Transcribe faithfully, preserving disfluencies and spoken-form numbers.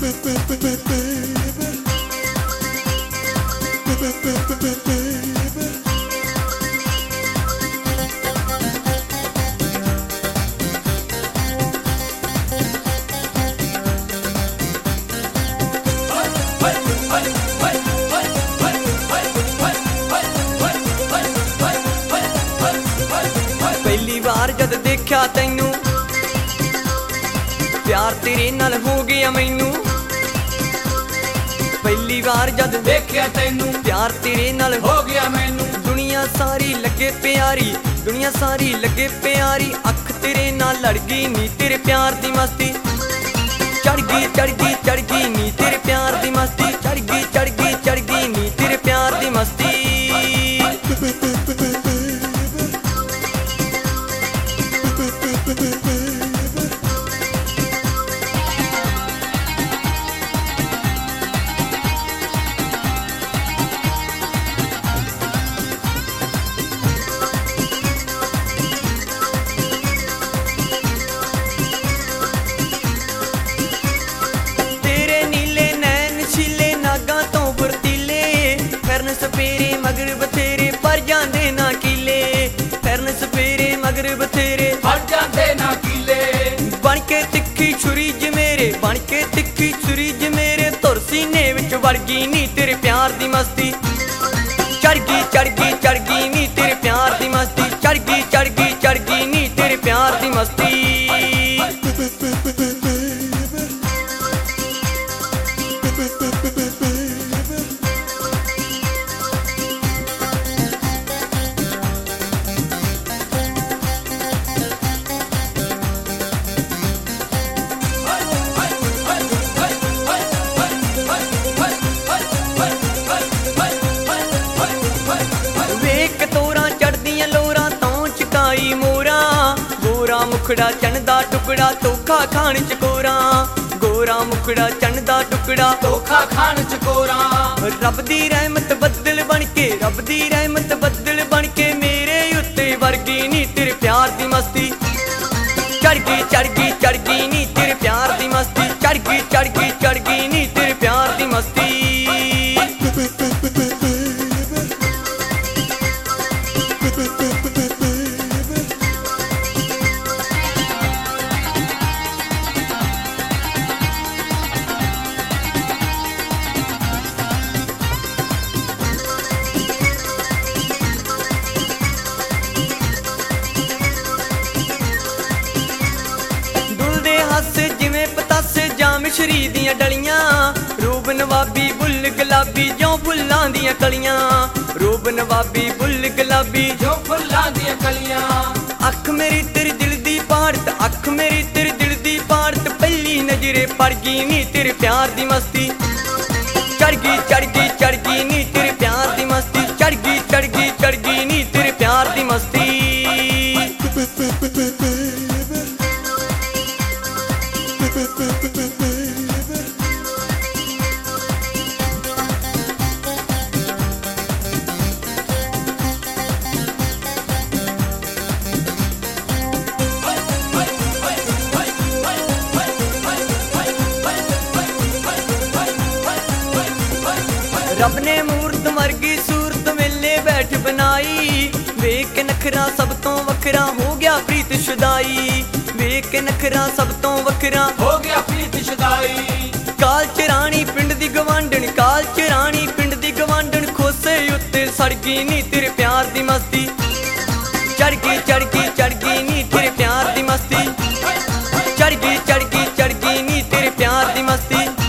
पहली बार जद देखा तैनू प्यार तेरे नाल हो गया मैनू। पहली बार जद देखा तैनू प्यार तेरे नाल हो गया मैनू। दुनिया सारी लगे प्यारी, दुनिया सारी लगे प्यारी, अख तेरे नाल लड़ गई नी तेरे प्यार दी मस्ती। चढ़ गई चढ़ गई चढ़ गई नी तेरे प्यार दी मस्ती, चढ़ गई चढ़ गई चढ़ गई नी तेरे प्यार दी मस्ती। सपेरे मगर बथेरे पर जांदे ना किले, फिरन सपेरे मगर बथेरे पर जांदे ना किले। बन के तिखी छुरी ज मेरे, बन के तिखी छुरी ज मेरे, तुर सीने विच वड़ गई नी तेरे प्यार दी मस्ती। चढ़ गई चढ़ गई चढ़ गई नी तेरे प्यार दी मस्ती, चढ़ गई चढ़ गई चढ़ गई नी तेरे प्यार दी मस्ती। मुखड़ा चन्दा टुकड़ा धोखा खान चकोरा, गोरा मुखड़ा चन्दा टुकड़ा धोखा खान चकोरा। रब दी रहमत बदल बन के, रब दी रहमत बदल बन के मेरे उत्ते वर्गी नी तेरे प्यार दी मस्ती। चढ़ गई चढ़ गई चढ़ गई नी तेरे प्यार दी मस्ती, चढ़ गई चढ़ गई चढ़ गई नी तेरे प्यार दी मस्ती। जिमें पतासे जाम मिश्री दियां डलियां, रूब नवाबी बुल गुलाबी जो फुल्लां दियां कलियां, रूब नवाबी बुल गुलाबी जो फुल्लां दियां कलियां। अख मेरी तेरे दिल दी पाड़त, अख मेरी तेरे दिल दी पाड़त, पहली नजरे पड़ गई नी तेरे प्यार दी मस्ती। चढ़ गई चढ़ गई चढ़ गई नी तेरे प्यार दी मस्ती, चढ़ गई चढ़ गई चढ़ गई नी तेरे प्यार दी मस्ती। रब ने मूरत वर्गी सूरत मेले बैठ बनाई, वेख के नखरा सब तो वखरा हो गया प्रीत शुदाई, वेख के नखरा सब तो वखरा हो गया प्रीत शुदाई। काल चरानी पिंड दी गवांडन, काल चरानी पिंड दी गवांडन, खोसे उत्ते सड़ गई नी तेरे प्यार दी मस्ती। चढ़ गई चढ़ गई चढ़ गई नी तेरे प्यार दी मस्ती, चढ़ गई चढ़ गई चढ़ गई नी तेरे प्यार दी मस्ती।